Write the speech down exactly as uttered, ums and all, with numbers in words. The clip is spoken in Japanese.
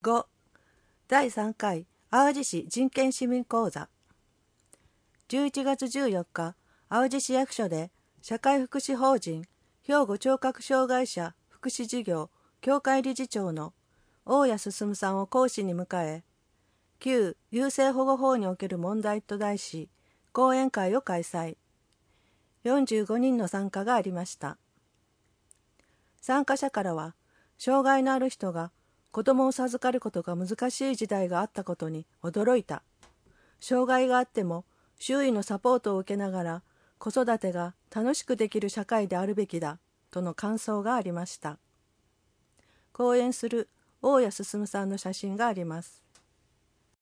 ご、だいさんかい淡路市人権市民講座。じゅういちがつじゅうよっか、淡路市役所で社会福祉法人兵庫聴覚障害者福祉事業協会理事長の大谷進さんを講師に迎え、旧優生保護法における問題と題し、講演会を開催。よんじゅうごにんの参加がありました。参加者からは、障害のある人が子供を授かることが難しい時代があったことに驚いた。障害があっても周囲のサポートを受けながら子育てが楽しくできる社会であるべきだとの感想がありました。講演する大谷進さんの写真があります。